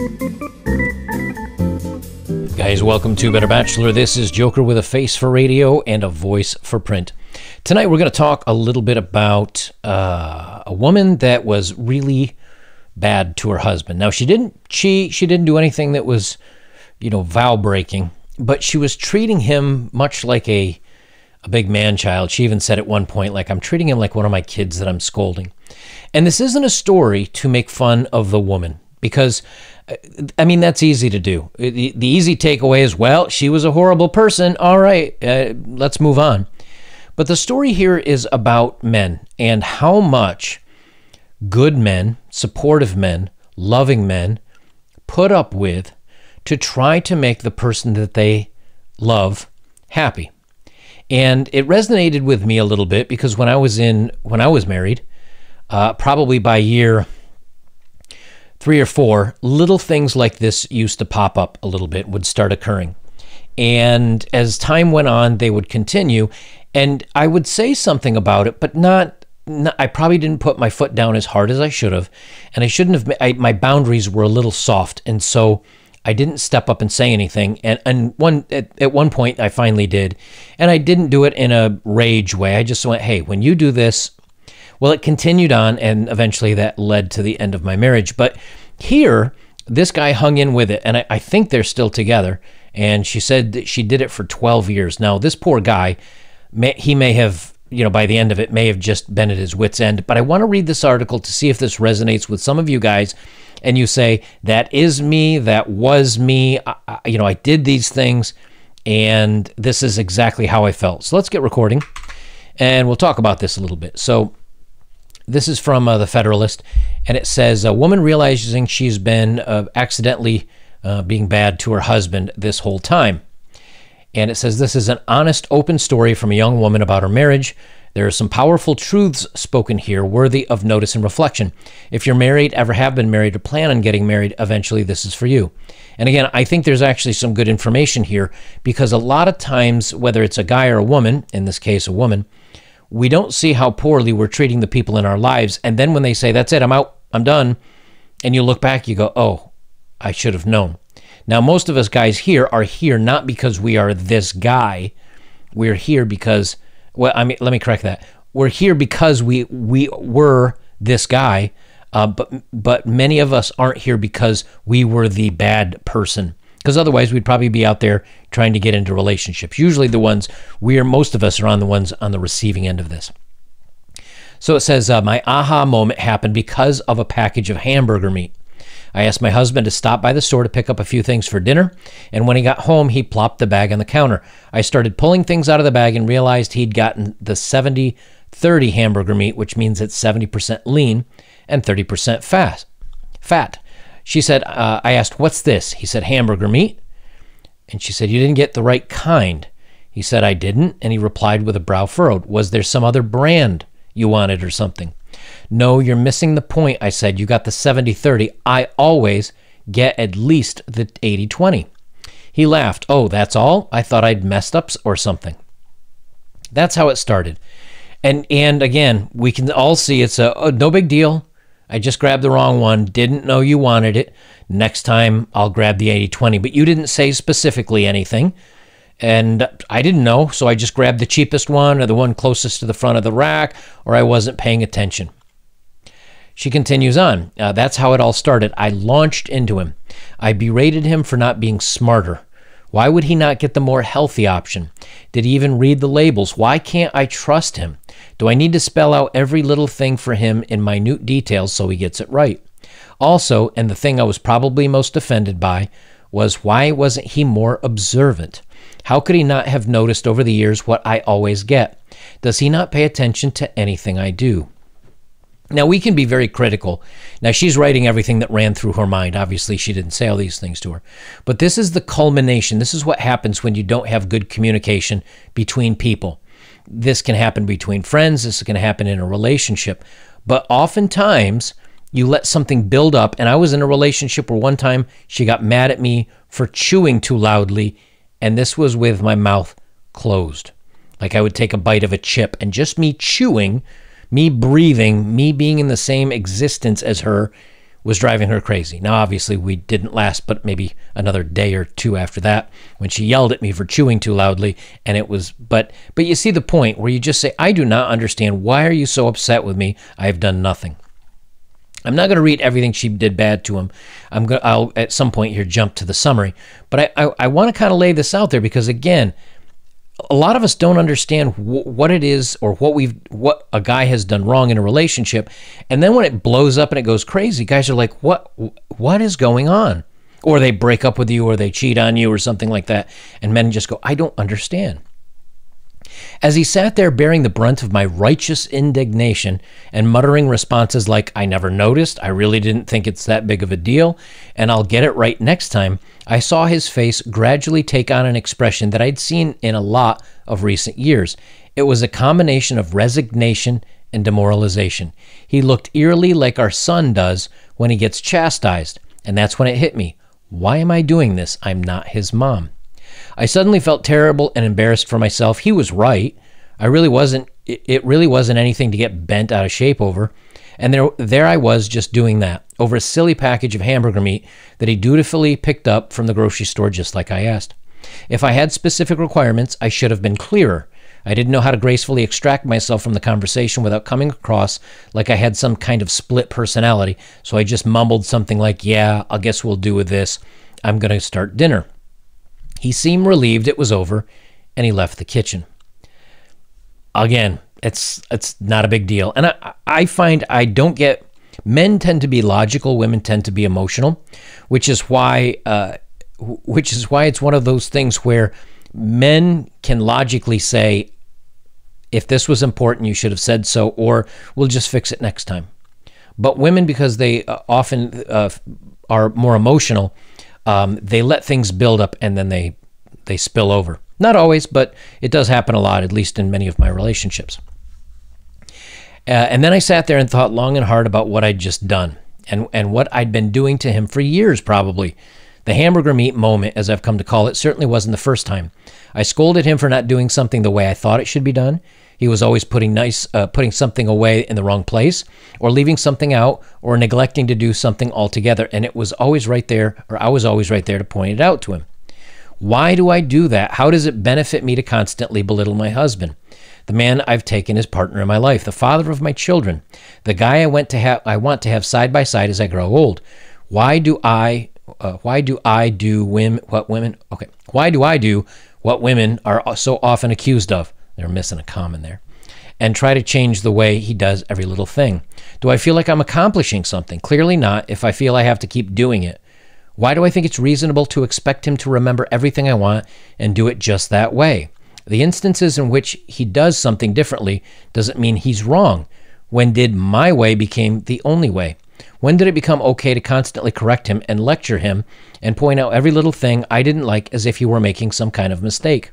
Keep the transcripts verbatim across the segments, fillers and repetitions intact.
Guys, welcome to Better Bachelor. This is Joker with a face for radio and a voice for print. Tonight we're going to talk a little bit about uh, a woman that was really bad to her husband. Now, she didn't cheat. She didn't do anything that was, you know, vow breaking, but she was treating him much like a, a big man child. She even said at one point, like, I'm treating him like one of my kids that I'm scolding. And this isn't a story to make fun of the woman, because I mean, that's easy to do. The, the easy takeaway is, well, she was a horrible person. All right, uh, let's move on. But the story here is about men and how much good men, supportive men, loving men put up with to try to make the person that they love happy. And it resonated with me a little bit because when I was in, when I was married, uh, probably by year three or four, little things like this used to pop up a little bit, would start occurring. And as time went on, they would continue. And I would say something about it, but not, not I probably didn't put my foot down as hard as I should have. And I shouldn't have, I, my boundaries were a little soft. And so I didn't step up and say anything. And, and one at, at one point, I finally did. And I didn't do it in a rage way. I just went, hey, when you do this, well, it continued on, and eventually that led to the end of my marriage. But here, this guy hung in with it, and I, I think they're still together. And she said that she did it for twelve years. Now, this poor guy, may, he may have, you know, by the end of it, may have just been at his wit's end. But I want to read this article to see if this resonates with some of you guys, and you say, that is me, that was me, I, I, you know, I did these things, and this is exactly how I felt. So let's get recording, and we'll talk about this a little bit. So this is from uh, the Federalist, and it says, a woman realizing she's been uh, accidentally uh, being bad to her husband this whole time. And it says, this is an honest, open story from a young woman about her marriage. There are some powerful truths spoken here worthy of notice and reflection. If you're married, ever have been married, or plan on getting married, eventually this is for you. And again, I think there's actually some good information here, because a lot of times, whether it's a guy or a woman, in this case a woman, we don't see how poorly we're treating the people in our lives. And then when they say, that's it, I'm out, I'm done, and you look back, you go, oh, I should have known. Now, most of us guys here are here not because we are this guy. We're here because, well, I mean, let me correct that. We're here because we we were this guy, uh, but but many of us aren't here because we were the bad person. Because otherwise, we'd probably be out there trying to get into relationships. Usually the ones, we are, most of us are on the ones on the receiving end of this. So it says, uh, my aha moment happened because of a package of hamburger meat. I asked my husband to stop by the store to pick up a few things for dinner, and when he got home, he plopped the bag on the counter. I started pulling things out of the bag and realized he'd gotten the seventy thirty hamburger meat, which means it's seventy percent lean and thirty percent fat. Fat. She said, uh, I asked, what's this? He said, hamburger meat. And she said, you didn't get the right kind. He said, I didn't. And he replied with a brow furrowed. Was there some other brand you wanted or something? No, you're missing the point. I said, you got the seventy thirty. I always get at least the eighty twenty. He laughed. Oh, that's all? I thought I'd messed up or something. That's how it started. And, and again, we can all see it's a oh, no big deal. I just grabbed the wrong one, didn't know you wanted it. Next time, I'll grab the eighty twenty. But you didn't say specifically anything, and I didn't know, so I just grabbed the cheapest one or the one closest to the front of the rack, or I wasn't paying attention. She continues on. Uh, that's how it all started. I launched into him. I berated him for not being smarter. Why would he not get the more healthy option? Did he even read the labels? Why can't I trust him? Do I need to spell out every little thing for him in minute details so he gets it right? Also, and the thing I was probably most offended by, was why wasn't he more observant? How could he not have noticed over the years what I always get? Does he not pay attention to anything I do? Now, we can be very critical. Now, she's writing everything that ran through her mind. Obviously, she didn't say all these things to her. But this is the culmination. This is what happens when you don't have good communication between people. This can happen between friends. This can happen in a relationship. But oftentimes, you let something build up. And I was in a relationship where one time she got mad at me for chewing too loudly. And this was with my mouth closed. Like I would take a bite of a chip, and just me chewing, me breathing, me being in the same existence as her was driving her crazy. Now, obviously, we didn't last but maybe another day or two after that when she yelled at me for chewing too loudly. And it was, but, but you see the point where you just say, I do not understand. Why are you so upset with me? I have done nothing. I'm not going to read everything she did bad to him. I'm going. I'll at some point here jump to the summary, but I I, I want to kind of lay this out there because again, a lot of us don't understand wh- what it is or what we've what a guy has done wrong in a relationship, and then when it blows up and it goes crazy, guys are like, what what is going on? Or they break up with you, or they cheat on you, or something like that, and men just go, I don't understand. As he sat there bearing the brunt of my righteous indignation and muttering responses like, I never noticed, I really didn't think it's that big of a deal, and I'll get it right next time, I saw his face gradually take on an expression that I'd seen in a lot of recent years. It was a combination of resignation and demoralization. He looked eerily like our son does when he gets chastised, and that's when it hit me. Why am I doing this? I'm not his mom. I suddenly felt terrible and embarrassed for myself. He was right. I really wasn't, it really wasn't anything to get bent out of shape over. And there, there I was just doing that over a silly package of hamburger meat that he dutifully picked up from the grocery store just like I asked. If I had specific requirements, I should have been clearer. I didn't know how to gracefully extract myself from the conversation without coming across like I had some kind of split personality. So I just mumbled something like, yeah, I guess we'll do with this. I'm going to start dinner. He seemed relieved it was over, and he left the kitchen. Again, it's it's not a big deal. And I, I find I don't get... Men tend to be logical, women tend to be emotional, which is why uh, which is why it's one of those things where men can logically say, if this was important, you should have said so, or we'll just fix it next time. But women, because they uh, often uh, are more emotional, Um, they let things build up and then they they spill over. Not always, but it does happen a lot, at least in many of my relationships. Uh, and then I sat there and thought long and hard about what I'd just done and, and what I'd been doing to him for years, probably. The hamburger meat moment, as I've come to call it, certainly wasn't the first time. I scolded him for not doing something the way I thought it should be done. He was always putting nice, uh, putting something away in the wrong place, or leaving something out, or neglecting to do something altogether. And it was always right there, or I was always right there to point it out to him. Why do I do that? How does it benefit me to constantly belittle my husband, the man I've taken as partner in my life, the father of my children, the guy I went to have, I want to have side by side as I grow old? Why do I, uh, why do I do women what women? Okay, why do I do what women are so often accused of? They're missing a comma there. And try to change the way he does every little thing. Do I feel like I'm accomplishing something? Clearly not, if I feel I have to keep doing it. Why do I think it's reasonable to expect him to remember everything I want and do it just that way? The instances in which he does something differently doesn't mean he's wrong. When did my way become the only way? When did it become okay to constantly correct him and lecture him and point out every little thing I didn't like as if he were making some kind of mistake?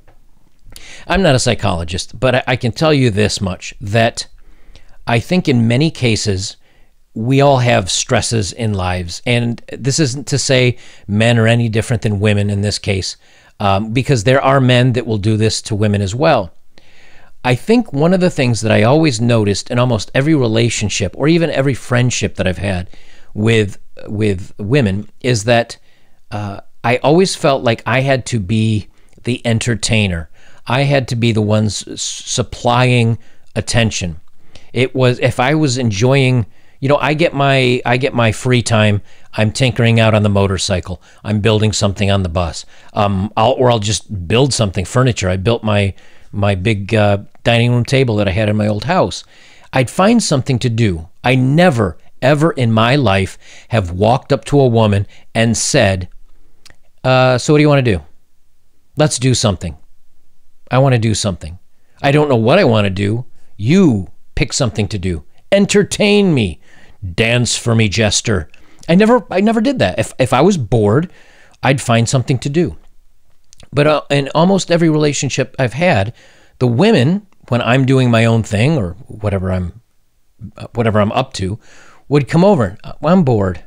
I'm not a psychologist, but I can tell you this much, that I think in many cases, we all have stresses in lives. And this isn't to say men are any different than women in this case, um, because there are men that will do this to women as well. I think one of the things that I always noticed in almost every relationship, or even every friendship that I've had with, with women, is that uh, I always felt like I had to be the entertainer. I had to be the ones supplying attention. It was, if I was enjoying, you know, I get my I get my free time. I'm tinkering out on the motorcycle. I'm building something on the bus. Um, I'll, or I'll just build something, furniture. I built my my big uh, dining room table that I had in my old house. I'd find something to do. I never, ever in my life have walked up to a woman and said, uh, "So what do you want to do? Let's do something. I want to do something. I don't know what I want to do. You pick something to do. Entertain me. Dance for me, jester." I never, I never did that. If if I was bored, I'd find something to do. But uh, in almost every relationship I've had, the women, when I'm doing my own thing or whatever I'm, whatever I'm up to, would come over. Well, I'm bored.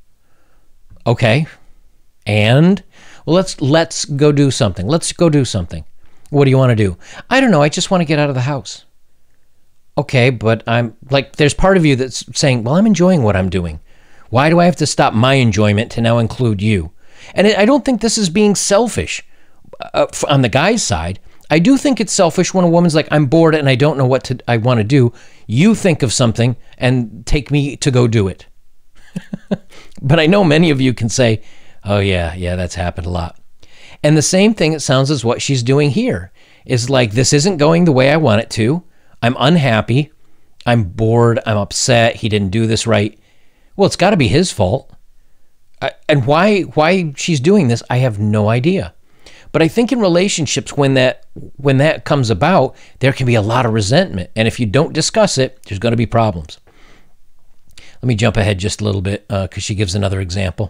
Okay, and well, let's let's go do something. Let's go do something. What do you want to do? I don't know. I just want to get out of the house. Okay, but I'm like, there's part of you that's saying, well, I'm enjoying what I'm doing. Why do I have to stop my enjoyment to now include you? And I don't think this is being selfish uh, on the guy's side. I do think it's selfish when a woman's like, I'm bored and I don't know what to, I want to do. You think of something and take me to go do it. But I know many of you can say, oh yeah, yeah, that's happened a lot. And the same thing, it sounds, as what she's doing here is like, this isn't going the way I want it to. I'm unhappy. I'm bored. I'm upset. He didn't do this right. Well, it's got to be his fault. I, and why why she's doing this, I have no idea. But I think in relationships, when that when that comes about, there can be a lot of resentment. And if you don't discuss it, there's going to be problems. Let me jump ahead just a little bit because uh, she gives another example.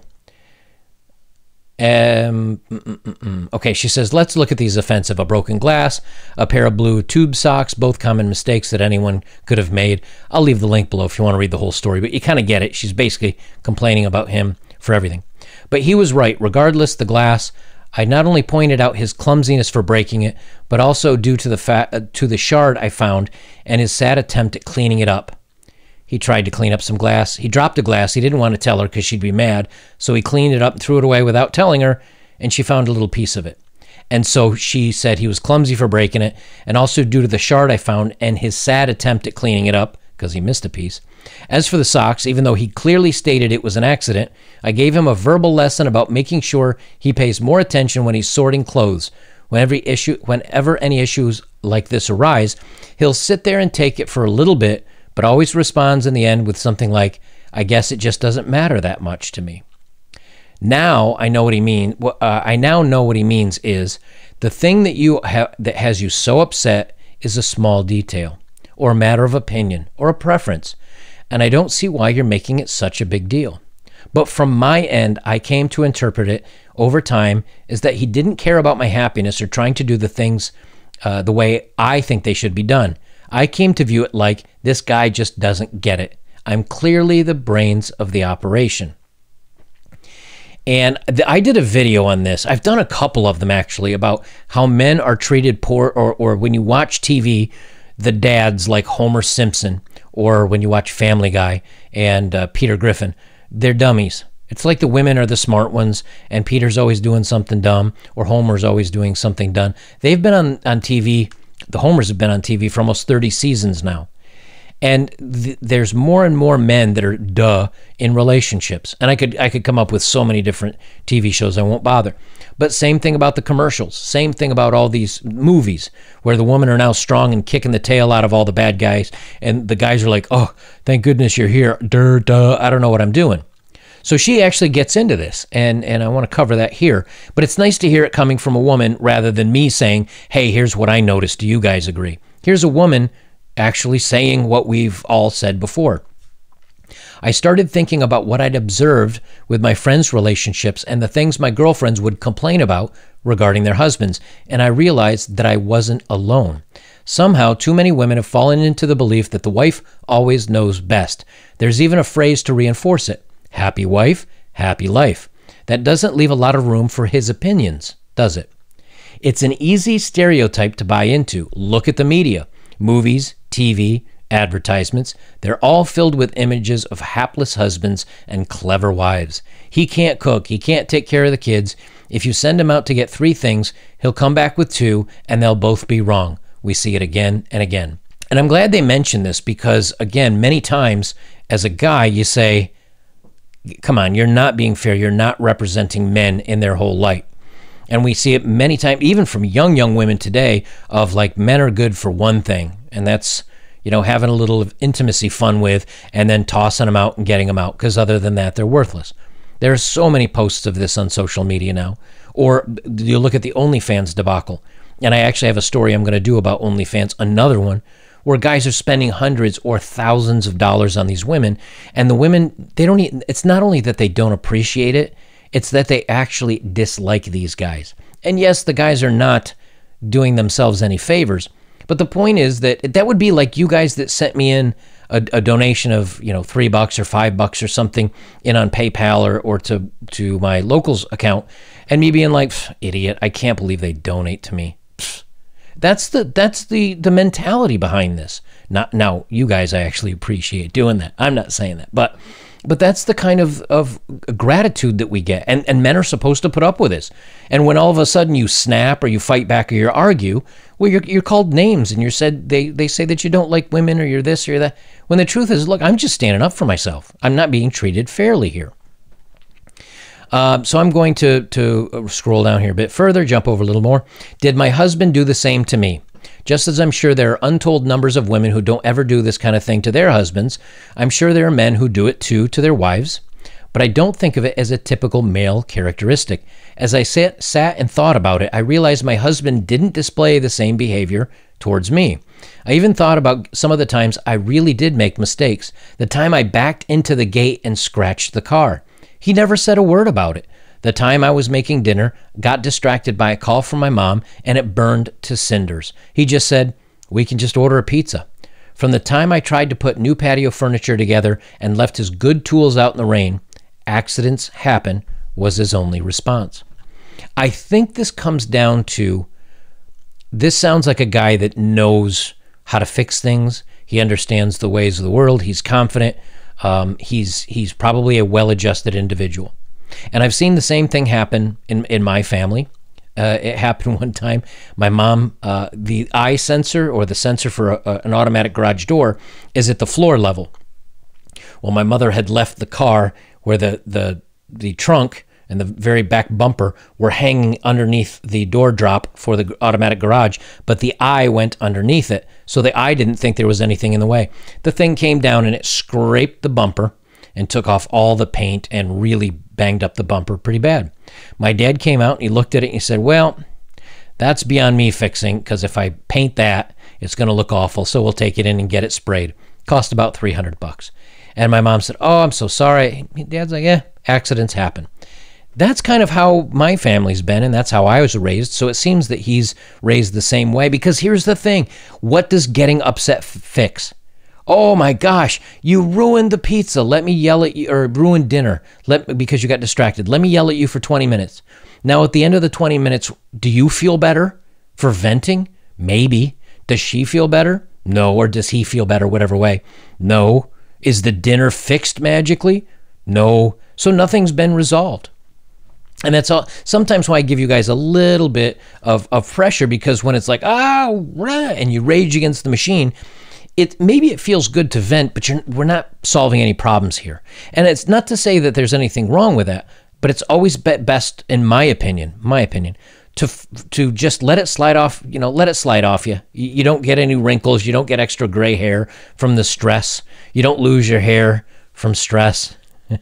Um, mm, mm, mm. Okay, she says, let's look at these offensive. A broken glass, a pair of blue tube socks, both common mistakes that anyone could have made. I'll leave the link below if you want to read the whole story, but you kind of get it. She's basically complaining about him for everything. But he was right. Regardless, the glass, I not only pointed out his clumsiness for breaking it, but also due to the, fa- uh, to the shard I found and his sad attempt at cleaning it up. He tried to clean up some glass. He dropped a glass. He didn't want to tell her because she'd be mad. So he cleaned it up and threw it away without telling her, and she found a little piece of it. And so she said he was clumsy for breaking it, and also due to the shard I found and his sad attempt at cleaning it up, because he missed a piece. As for the socks, even though he clearly stated it was an accident, I gave him a verbal lesson about making sure he pays more attention when he's sorting clothes. Whenever, issue, whenever any issues like this arise, he'll sit there and take it for a little bit, but always responds in the end with something like, I guess it just doesn't matter that much to me. Now I know what he means. Uh, I now know what he means is the thing that you have that has you so upset is a small detail or a matter of opinion or a preference, and I don't see why you're making it such a big deal. But from my end, I came to interpret it over time is that he didn't care about my happiness or trying to do the things uh, the way I think they should be done. I came to view it like this guy just doesn't get it. I'm clearly the brains of the operation. And th- I did a video on this. I've done a couple of them actually about how men are treated poor, or, or when you watch T V, the dads like Homer Simpson, or when you watch Family Guy and uh, Peter Griffin, they're dummies. It's like the women are the smart ones and Peter's always doing something dumb or Homer's always doing something dumb. They've been on, on T V. The Homers have been on T V for almost thirty seasons now. And th- there's more and more men that are duh in relationships. And I could I could come up with so many different T V shows. I won't bother. But same thing about the commercials. Same thing about all these movies where the women are now strong and kicking the tail out of all the bad guys. And the guys are like, oh, thank goodness you're here. Duh, duh, I don't know what I'm doing. So she actually gets into this, and, and I want to cover that here. But it's nice to hear it coming from a woman rather than me saying, hey, here's what I noticed. Do you guys agree? Here's a woman actually saying what we've all said before. I started thinking about what I'd observed with my friends' relationships and the things my girlfriends would complain about regarding their husbands, and I realized that I wasn't alone. Somehow, too many women have fallen into the belief that the wife always knows best. There's even a phrase to reinforce it. Happy wife, happy life. That doesn't leave a lot of room for his opinions, does it? It's an easy stereotype to buy into. Look at the media. Movies, T V, advertisements. They're all filled with images of hapless husbands and clever wives. He can't cook. He can't take care of the kids. If you send him out to get three things, he'll come back with two, and they'll both be wrong. We see it again and again. And I'm glad they mentioned this because, again, many times as a guy, you say, come on, you're not being fair. You're not representing men in their whole light. And we see it many times, even from young, young women today, of like men are good for one thing. And that's, you know, having a little of intimacy fun with and then tossing them out and getting them out. Because other than that, they're worthless. There are so many posts of this on social media now. Or you look at the OnlyFans debacle. And I actually have a story I'm going to do about OnlyFans, another one, where guys are spending hundreds or thousands of dollars on these women, and the women, they don't even, it's not only that they don't appreciate it, it's that they actually dislike these guys. And yes, the guys are not doing themselves any favors, but the point is that that would be like you guys that sent me in a, a donation of, you know, three bucks or five bucks or something in on PayPal or, or to, to my locals account, and me being like, idiot, I can't believe they donate to me. Pfft. That's the that's the the mentality behind this. Not now, you guys, I actually appreciate doing that. I'm not saying that, but But that's the kind of, of gratitude that we get. And, and men are supposed to put up with this. And when all of a sudden you snap or you fight back or you argue, well, you're, you're called names and you're said, they, they say that you don't like women or you're this or that. When the truth is, look, I'm just standing up for myself. I'm not being treated fairly here. Uh, so I'm going to, to scroll down here a bit further, jump over a little more. Did my husband do the same to me? Just as I'm sure there are untold numbers of women who don't ever do this kind of thing to their husbands, I'm sure there are men who do it too to their wives, but I don't think of it as a typical male characteristic. As I sat, sat and thought about it, I realized my husband didn't display the same behavior towards me. I even thought about some of the times I really did make mistakes. The time I backed into the gate and scratched the car. He never said a word about it. The time I was making dinner, got distracted by a call from my mom, and it burned to cinders. He just said, we can just order a pizza. From the time I tried to put new patio furniture together and left his good tools out in the rain, accidents happen, was his only response. I think this comes down to, this sounds like a guy that knows how to fix things. He understands the ways of the world. He's confident. Um, he's, he's probably a well-adjusted individual. And I've seen the same thing happen in, in my family. Uh, it happened one time. My mom, uh, the eye sensor or the sensor for a, a, an automatic garage door is at the floor level. Well, my mother had left the car where the, the, the trunk and the very back bumper were hanging underneath the door drop for the automatic garage, but the eye went underneath it. So the eye didn't think there was anything in the way. The thing came down and it scraped the bumper and took off all the paint and really banged up the bumper pretty bad. My dad came out and he looked at it and he said, well, that's beyond me fixing, because if I paint that, it's going to look awful, so we'll take it in and get it sprayed. Cost about three hundred bucks. And my mom said, oh, I'm so sorry. Dad's like, yeah, accidents happen. That's kind of how my family's been, and that's how I was raised, so it seems that he's raised the same way, because here's the thing. What does getting upset f- fix? Oh my gosh, you ruined the pizza. Let me yell at you, or ruined dinner Let because you got distracted. Let me yell at you for twenty minutes. Now, at the end of the twenty minutes, do you feel better for venting? Maybe. Does she feel better? No. Or does he feel better, whatever way? No. Is the dinner fixed magically? No. So nothing's been resolved. And that's all. Sometimes why I give you guys a little bit of, of pressure, because when it's like, oh, and you rage against the machine, It maybe it feels good to vent, but you're, we're not solving any problems here. And it's not to say that there's anything wrong with that, but it's always be best, in my opinion, my opinion, to to just let it slide off. You know, let it slide off you. You don't get any wrinkles. You don't get extra gray hair from the stress. You don't lose your hair from stress,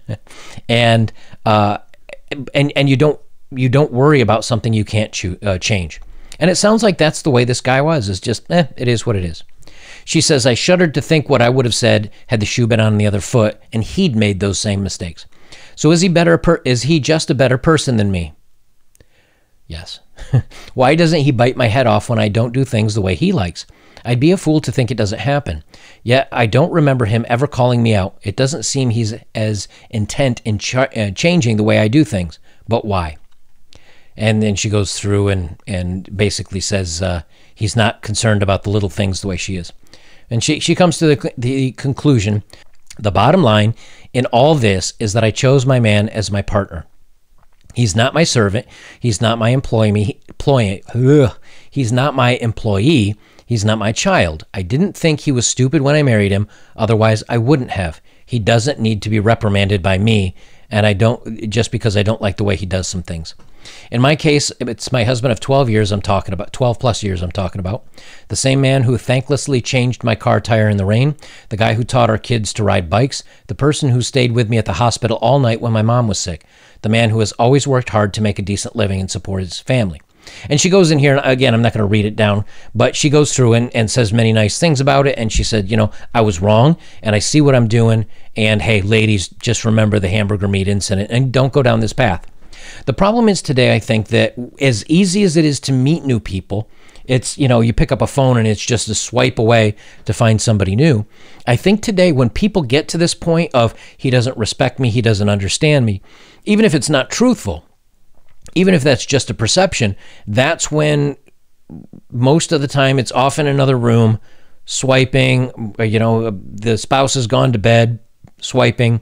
and uh, and and you don't you don't worry about something you can't ch uh, change. And it sounds like that's the way this guy was. It's just, eh, it is what it is. She says, I shuddered to think what I would have said had the shoe been on the other foot and he'd made those same mistakes. So is he better? Per is he just a better person than me? Yes. Why doesn't he bite my head off when I don't do things the way he likes? I'd be a fool to think it doesn't happen. Yet I don't remember him ever calling me out. It doesn't seem he's as intent in ch uh, changing the way I do things. But why? And then she goes through and, and basically says uh, he's not concerned about the little things the way she is. And she, she comes to the, the conclusion, the bottom line in all this is that I chose my man as my partner. He's not my servant. He's not my employee. employee ugh, he's not my employee. He's not my child. I didn't think he was stupid when I married him. Otherwise, I wouldn't have. He doesn't need to be reprimanded by me, and I don't just because I don't like the way he does some things. In my case, it's my husband of twelve years I'm talking about, twelve plus years I'm talking about. The same man who thanklessly changed my car tire in the rain, the guy who taught our kids to ride bikes, the person who stayed with me at the hospital all night when my mom was sick, the man who has always worked hard to make a decent living and support his family. And she goes in here, and again, I'm not going to read it down, but she goes through and, and says many nice things about it. And she said, you know, I was wrong, and I see what I'm doing. And hey, ladies, just remember the hamburger meat incident and don't go down this path. The problem is today, I think, that as easy as it is to meet new people, it's, you know, you pick up a phone and it's just a swipe away to find somebody new. I think today when people get to this point of he doesn't respect me, he doesn't understand me, even if it's not truthful, even if that's just a perception, that's when most of the time it's off in another room, swiping, you know, the spouse has gone to bed, swiping,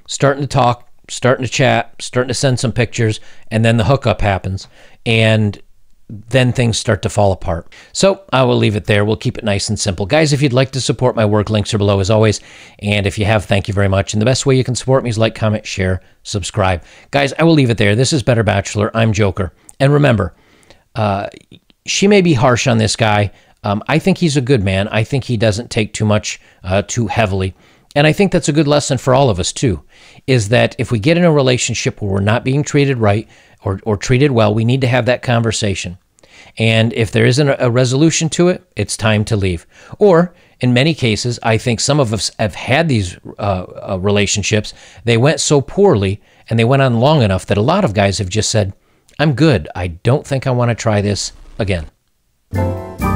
starting to talk, starting to chat, starting to send some pictures, and then the hookup happens, and then things start to fall apart. So I will leave it there. We'll keep it nice and simple. Guys, if you'd like to support my work, links are below as always. And if you have, thank you very much. And the best way you can support me is like, comment, share, subscribe. Guys, I will leave it there. This is Better Bachelor. I'm Joker. And remember, uh, she may be harsh on this guy. Um, I think he's a good man. I think he doesn't take too much uh, too heavily. And I think that's a good lesson for all of us too, is that if we get in a relationship where we're not being treated right or, or treated well, we need to have that conversation. And if there isn't a resolution to it, it's time to leave. Or in many cases, I think some of us have had these uh, uh, relationships. They went so poorly and they went on long enough that a lot of guys have just said, I'm good. I don't think I want to try this again.